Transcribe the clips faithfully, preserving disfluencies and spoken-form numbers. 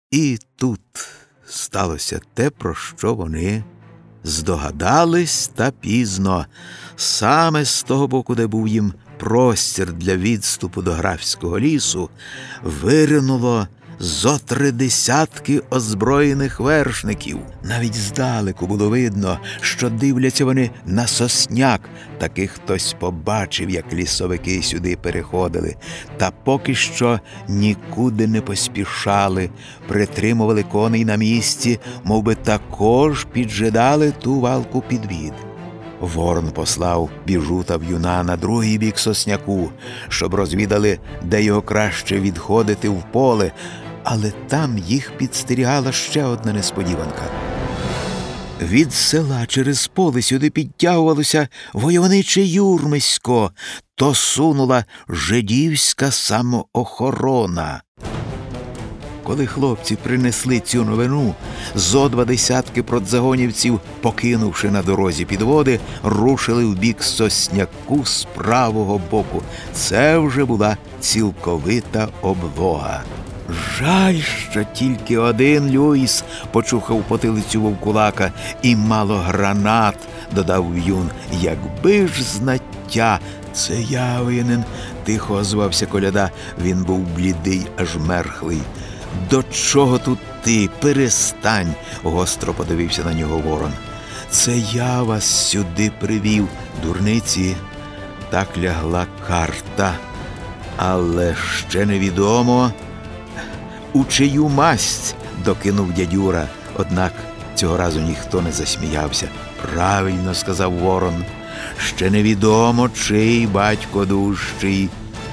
І тут сталося те, про що вони здогадались та пізно. Саме з того боку, де був їм простір для відступу до графського лісу, виринуло зо три десятки озброєних вершників. Навіть здалеку було видно, що дивляться вони на сосняк. Таки хтось побачив, як лісовики сюди переходили. Та поки що нікуди не поспішали, притримували коней на місці, мов би також піджидали ту валку підвід. Ворон послав Біжу та В'юна на другий бік сосняку, щоб розвідали, де його краще відходити в поле, але там їх підстерігала ще одна несподіванка. Від села через поле сюди підтягувалося войовниче юрмисько, то сунула жидівська самоохорона. Коли хлопці принесли цю новину, зо два десятки продзагонівців, покинувши на дорозі підводи, рушили в бік сосняку з правого боку. Це вже була цілковита облога. Жаль, що тільки один Люїс почухав потилицю вовкулака, і мало гранат, додав В'юн. Якби ж знаття, це я винен, тихо озвався Коляда. Він був блідий, аж мерхлий. До чого тут ти? Перестань, гостро подивився на нього Ворон. Це я вас сюди привів, дурниці. Так лягла карта. Але ще невідомо, у чию масть, докинув дядюра. Однак цього разу ніхто не засміявся. Правильно сказав Ворон. Ще невідомо, чий батько дужчий.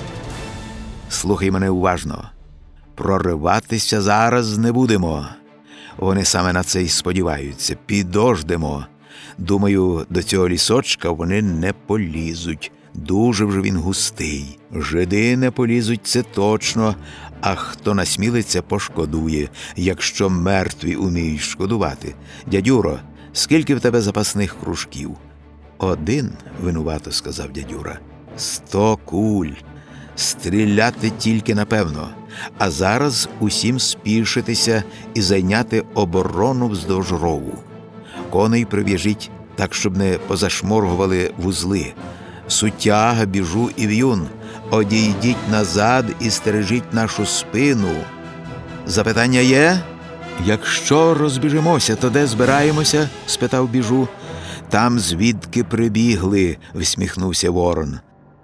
Слухай мене уважно. Прориватися зараз не будемо. Вони саме на це й сподіваються. Підождемо. Думаю, до цього лісочка вони не полізуть. Дуже вже він густий. Жиди не полізуть, це точно. А хто насмілиться, пошкодує, якщо мертві уміють шкодувати. Дядюро, скільки в тебе запасних кружків? Один, винувато сказав дядюра. Сто куль. Стріляти тільки напевно. А зараз усім спішитися і зайняти оборону вздовж рову. Коней прив'яжіть так, щоб не позашморгували вузли. Сутяга, Біжу і В'юн, одійдіть назад і стережіть нашу спину. Запитання є? Якщо розбіжимося, то де збираємося? Спитав Біжу. Там, звідки прибігли, всміхнувся Ворон.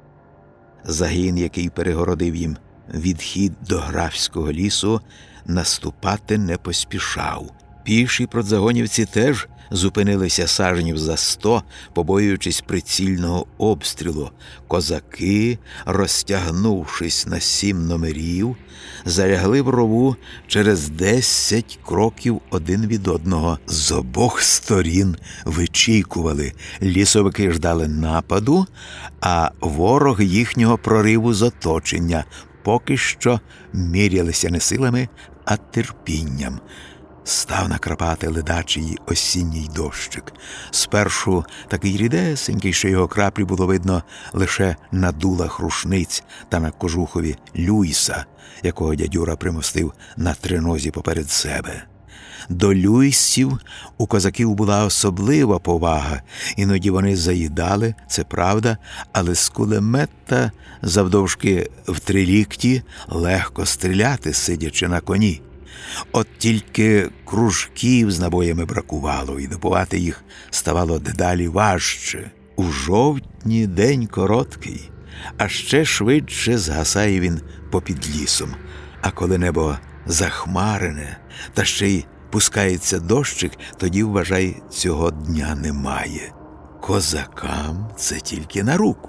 Загін, який перегородив їм відхід до графського лісу, наступати не поспішав. Піші продзагонівці теж зупинилися сажнів за сто, побоюючись прицільного обстрілу. Козаки, розтягнувшись на сім номерів, залягли в рову через десять кроків один від одного. З обох сторін вичікували. Лісовики ждали нападу, а ворог їхнього прориву з оточення. Поки що мірялися не силами, а терпінням. Став накрапати ледачий осінній дощик. Спершу такий рідесенький, що його краплі було видно лише на дулах рушниць та на кожухові Люїса, якого дядюра примостив на тринозі поперед себе. До Люїсів у козаків була особлива повага. Іноді вони заїдали, це правда, але з кулемета завдовжки в три лікті легко стріляти, сидячи на коні. От тільки кружків з набоями бракувало, і добувати їх ставало дедалі важче. У жовтні день короткий, а ще швидше згасає він попід лісом. А коли небо захмарене, та ще й пускається дощик, тоді, вважай, цього дня немає. Козакам це тільки на руку.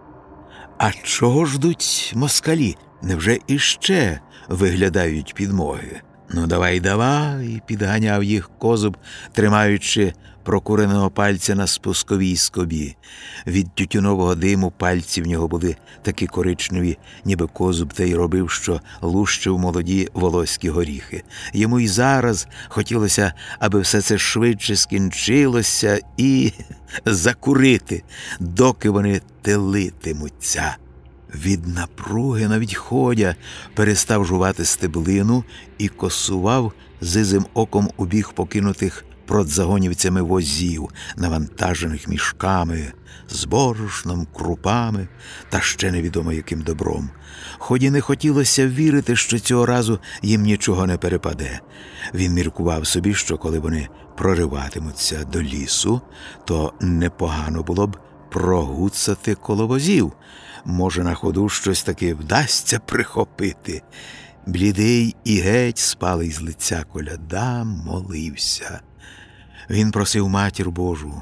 А чого ждуть москалі? Невже іще виглядають підмоги? Ну, давай, давай, підганяв їх Козуб, тримаючи прокуреного пальця на спусковій скобі. Від тютюнового диму пальці в нього були такі коричневі, ніби Козуб те й робив, що лущив молоді волоські горіхи. Йому й зараз хотілося, аби все це швидше скінчилося і закурити, доки вони телитимуться. Від напруги навіть ходя перестав жувати стеблину і косував зизим оком у бік покинутих продзагонівцями возів, навантажених мішками, з борошном, крупами та ще невідомо яким добром. Ході не хотілося вірити, що цього разу їм нічого не перепаде. Він міркував собі, що коли вони прориватимуться до лісу, то непогано було б прогуцати коло возів. Може, на ходу щось таки вдасться прихопити. Блідий і геть спалий з лиця коляда молився. Він просив Матір Божу,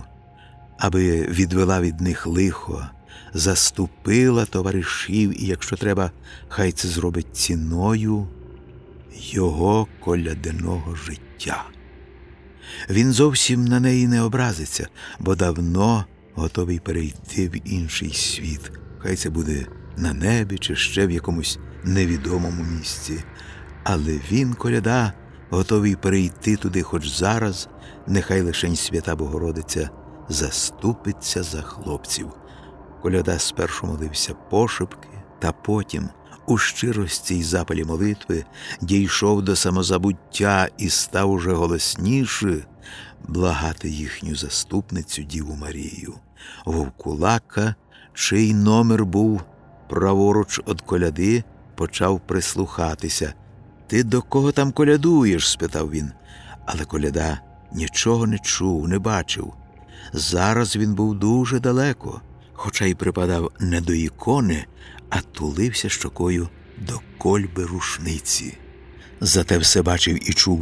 аби відвела від них лихо, заступила товаришів і, якщо треба, хай це зробить ціною його колядиного життя. Він зовсім на неї не образиться, бо давно готовий перейти в інший світ. Хай це буде на небі чи ще в якомусь невідомому місці. Але він, коляда, готовий перейти туди хоч зараз, нехай лишень Свята Богородиця заступиться за хлопців. Коляда спершу молився пошепки, та потім, у щирості й запалі молитви, дійшов до самозабуття і став уже голосніше благати їхню заступницю Діву Марію. Вовкулака, чий номер був праворуч від коляди, почав прислухатися. «Ти до кого там колядуєш?» – спитав він. Але коляда нічого не чув, не бачив. Зараз він був дуже далеко, хоча й припадав не до ікони, а тулився щокою до кольби рушниці. Зате все бачив і чув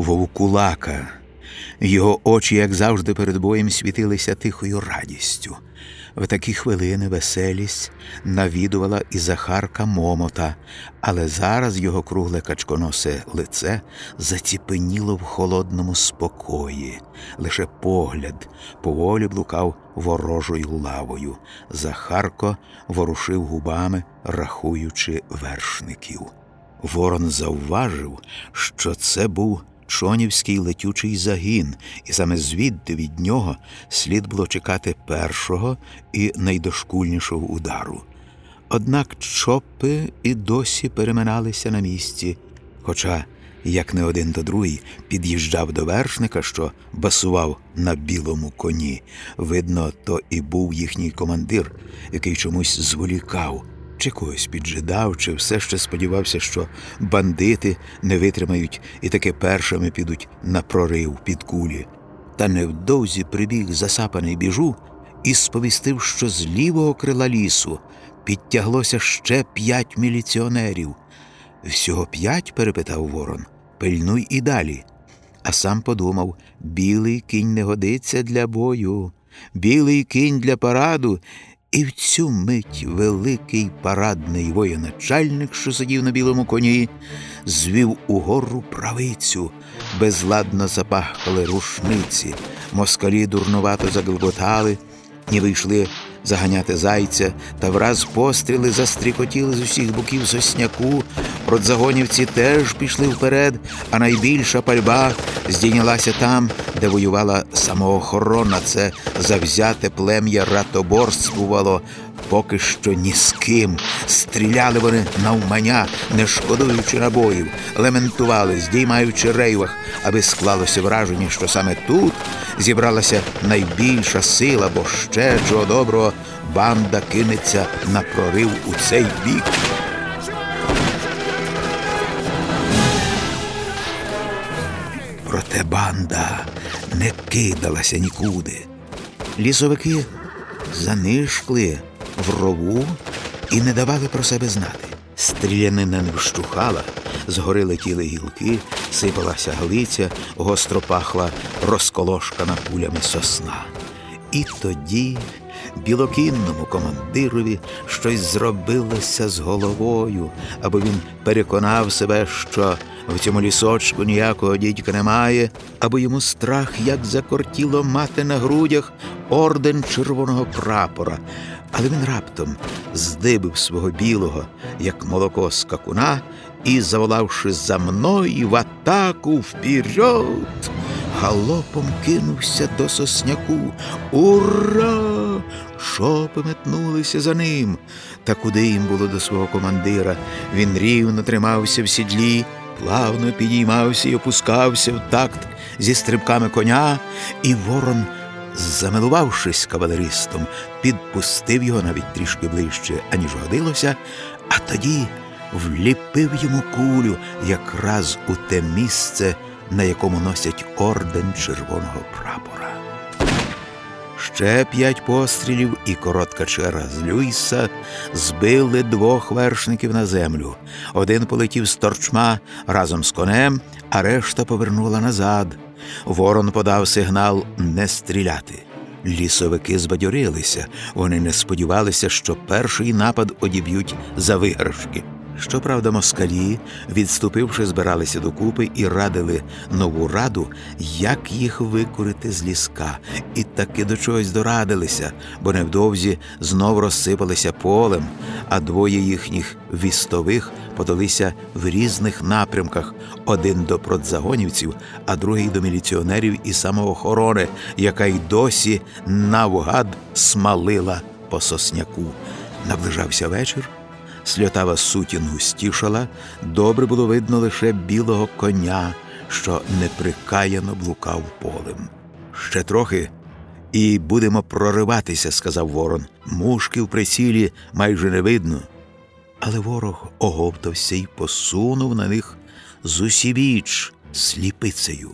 Вовкулака. Його очі, як завжди, перед боєм світилися тихою радістю. В такі хвилини веселість навідувала і Захарка Момота, але зараз його кругле качконосе лице заціпеніло в холодному спокої. Лише погляд поволі блукав ворожою лавою. Захарко ворушив губами, рахуючи вершників. Ворон завважив, що це був Чонівський летючий загін, і саме звідти від нього слід було чекати першого і найдошкульнішого удару. Однак чопи і досі переминалися на місці, хоча, як не один, то другий, під'їжджав до вершника, що басував на білому коні. Видно, то і був їхній командир, який чомусь зволікав, чи когось піджидав, чи все ще сподівався, що бандити не витримають і таки першими підуть на прорив під кулі. Та невдовзі прибіг засапаний Біжу і сповістив, що з лівого крила лісу підтяглося ще п'ять міліціонерів. «Всього п'ять?» – перепитав Ворон. «Пильнуй і далі». А сам подумав: білий кінь не годиться для бою, білий кінь для параду. І в цю мить великий парадний воєначальник, що сидів на білому коні, звів угору правицю. Безладно запахкали рушниці, москалі дурнувато заглботали, ніби йшли заганяти зайця, та враз постріли застрікотіли з усіх боків сосняку. Продзагонівці теж пішли вперед, а найбільша пальба здійнялася там, де воювала самоохорона. Це завзяте плем'я ратоборствувало поки що ні з ким. Стріляли вони навмання, не шкодуючи набоїв, лементували, здіймаючи рейвах, аби склалося враження, що саме тут зібралася найбільша сила, бо ще, чого доброго, банда кинеться на прорив у цей бік. Проте банда не кидалася нікуди. Лісовики занишкли в рову і не давали про себе знати. Стрілянина не вщухала, згори летіли гілки, сипалася галиця, гостро пахла розколошкана пулями сосна. І тоді білокінному командирові щось зробилося з головою, аби він переконав себе, що в цьому лісочку ніякого дідька немає, аби йому страх, як закортіло мати на грудях орден червоного прапора. Але він раптом здибив свого білого, як молоко скакуна, і, заволавши «За мною в атаку, вперед!», галопом кинувся до сосняку. «Ура!» Шопи метнулися за ним. Та куди їм було до свого командира? Він рівно тримався в сідлі, плавно підіймався і опускався в такт зі стрибками коня, і Ворон, замилувавшись кавалеристом, підпустив його навіть трішки ближче, аніж годилося, а тоді вліпив йому кулю якраз у те місце, на якому носять орден Червоного Прапора. Ще п'ять пострілів і коротка черга з Люйса збили двох вершників на землю. Один полетів з торчма разом з конем, а решта повернула назад. Ворон подав сигнал не стріляти. Лісовики збадьорилися. Вони не сподівалися, що перший напад одіб'ють за виграшки. Щоправда, москалі, відступивши, збиралися докупи і радили нову раду, як їх викурити з ліска. І таки до чогось дорадилися, бо невдовзі знов розсипалися полем, а двоє їхніх вістових подалися в різних напрямках, один до продзагонівців, а другий до міліціонерів і самоохорони, яка й досі навгад смалила по сосняку. Наближався вечір. Сльотава сутін густішала, добре було видно лише білого коня, що неприкаяно блукав полем. «Ще трохи, і будемо прориватися», – сказав Ворон. «Мушки в прицілі майже не видно». Але ворог оговтався й посунув на них зусібіч сліпицею.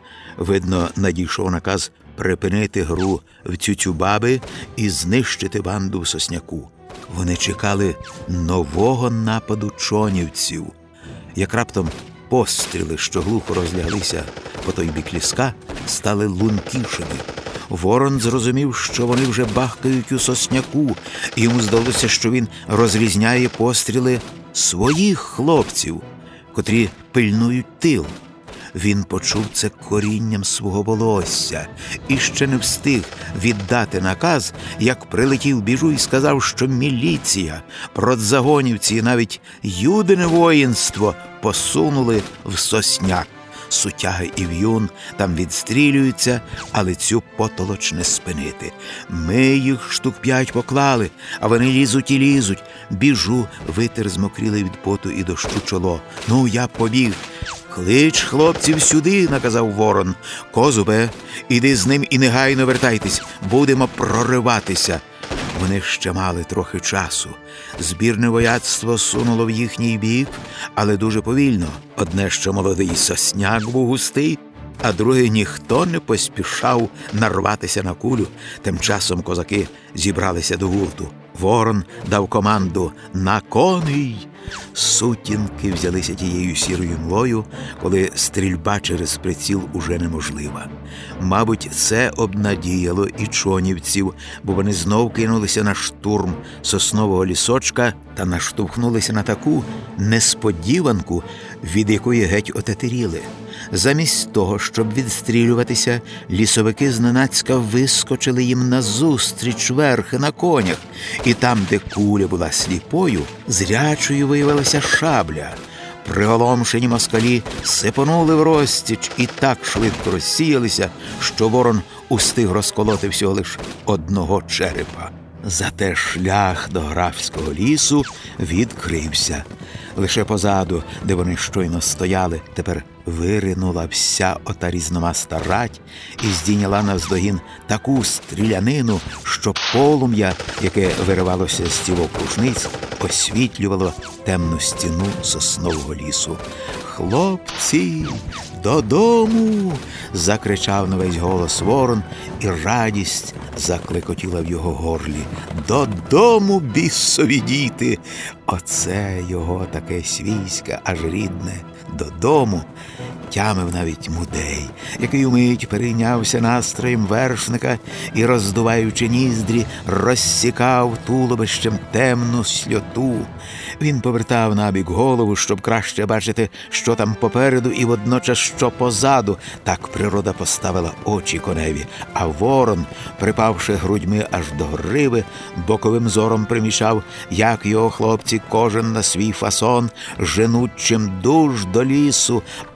Видно, надійшов наказ припинити гру в тютюбаби і знищити банду в сосняку. Вони чекали нового нападу чонівців. Як раптом постріли, що глухо розляглися по той бік ліска, стали лункішими. Ворон зрозумів, що вони вже бахкають у сосняку, і йому здалося, що він розрізняє постріли своїх хлопців, котрі пильнують тил. Він почув це корінням свого волосся і ще не встиг віддати наказ, як прилетів біжу і сказав, що міліція, продзагонівці і навіть юдине воїнство посунули в сосняк. Сутяги і в'юн там відстрілюються, але цю потолоч не спинити. Ми їх штук п'ять поклали, а вони лізуть і лізуть. Біжу, витер змокрілий від поту і дощу чоло. Ну, я побіг. «Клич хлопців сюди», – наказав Ворон. «Козубе, іди з ним і негайно вертайтесь, будемо прориватися». Вони ще мали трохи часу. Збірне вояцтво сунуло в їхній бік, але дуже повільно. Одне, що молодий сосняк був густий, а другий ніхто не поспішав нарватися на кулю. Тим часом козаки зібралися до гурту. Ворон дав команду «На коней!». Сутінки взялися тією сірою млою, коли стрільба через приціл уже неможлива. Мабуть, це обнадіяло і чонівців, бо вони знов кинулися на штурм соснового лісочка та наштовхнулися на таку несподіванку, від якої геть отетеріли. Замість того, щоб відстрілюватися, лісовики зненацька вискочили їм назустріч верхи на конях, і там, де куля була сліпою, зрячою виявилася шабля. Приголомшені москалі сипонули в розтіч і так швидко розсіялися, що Ворон устиг розколоти всього лиш одного черепа. Зате шлях до графського лісу відкрився. Лише позаду, де вони щойно стояли, тепер виринула вся ота різномаста рать і здійняла навздогін таку стрілянину, що полум'я, яке виривалося з тілок рушниць, освітлювало темну стіну соснового лісу. «Хлопці, додому!» – закричав на весь голос Ворон, і радість заклекотіла в його горлі. «Додому, бісові діти!» Оце його таке свійське, аж рідне «додому» тямив навіть Мудей, який умить перейнявся настроєм вершника і, роздуваючи ніздрі, розсікав туловищем темну сльоту. Він повертав набік голову, щоб краще бачити, що там попереду і водночас, що позаду. Так природа поставила очі коневі, а Ворон, припавши грудьми аж до гриви, боковим зором примічав, як його хлопці кожен на свій фасон женуть чимдуж до лісу, один у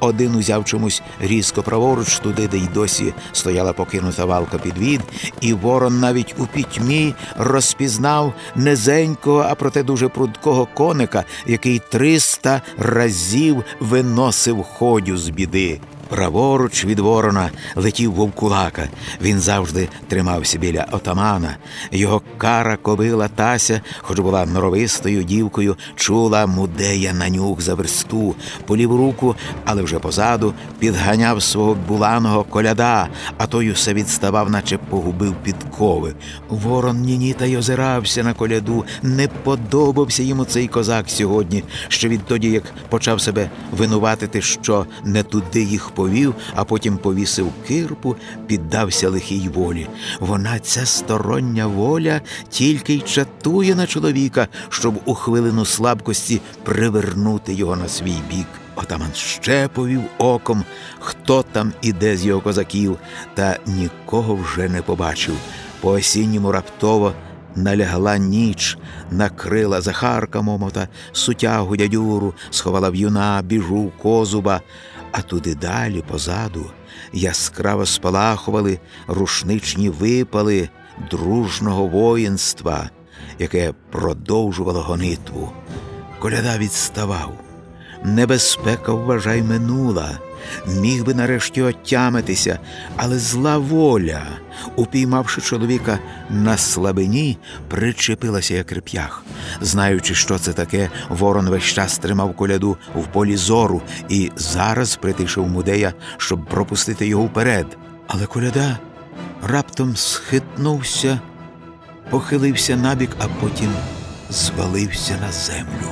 узяв чомусь різко праворуч туди, де й досі стояла покинута валка підвід, і ворон навіть у пітьмі розпізнав низенького, а проте дуже прудкого коника, який триста разів виносив ходю з біди. Праворуч від ворона летів вовкулака. Він завжди тримався біля отамана. Його кара кобила Тася, хоч була норовистою дівкою, чула Мудея на нюх за версту. По ліву руку, але вже позаду, підганяв свого буланого Коляда, а той усе відставав, наче погубив підкови. Ворон нініта й озирався на Коляду. Не подобався йому цей козак сьогодні, ще відтоді, як почав себе винуватити, що не туди їх повів, а потім повісив кирпу, піддався лихій волі. Вона, ця стороння воля, тільки й чатує на чоловіка, щоб у хвилину слабкості привернути його на свій бік. Отаман ще повів оком, хто там іде з його козаків, та нікого вже не побачив. По-осінньому раптово налягла ніч, накрила Захарка Момота, сутягу дядюру, сховала в'юна, біжу, козуба, а туди далі, позаду, яскраво спалахували рушничні випали дружного воїнства, яке продовжувало гонитву. Коляда відставав. Небезпека, вважай, минула. Міг би нарешті отямитися, але зла воля, упіймавши чоловіка на слабині, причепилася як реп'ях. Знаючи, що це таке, ворон весь час тримав Коляду в полі зору і зараз притишив Мудея, щоб пропустити його вперед. Але Коляда раптом схитнувся, похилився набік, а потім звалився на землю.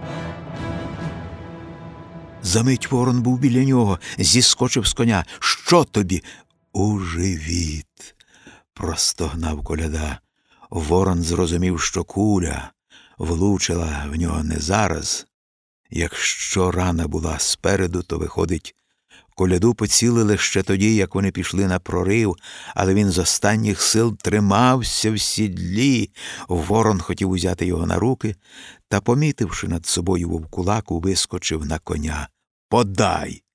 Замить ворон був біля нього, зіскочив з коня. «Що тобі?» «У живіт!» – простогнав Коляда. Ворон зрозумів, що куля влучила в нього не зараз. Якщо рана була спереду, то, виходить, Коляду поцілили ще тоді, як вони пішли на прорив, але він з останніх сил тримався в сідлі. Ворон хотів узяти його на руки, та, помітивши над собою вовкулаку, вискочив на коня. «Подай!»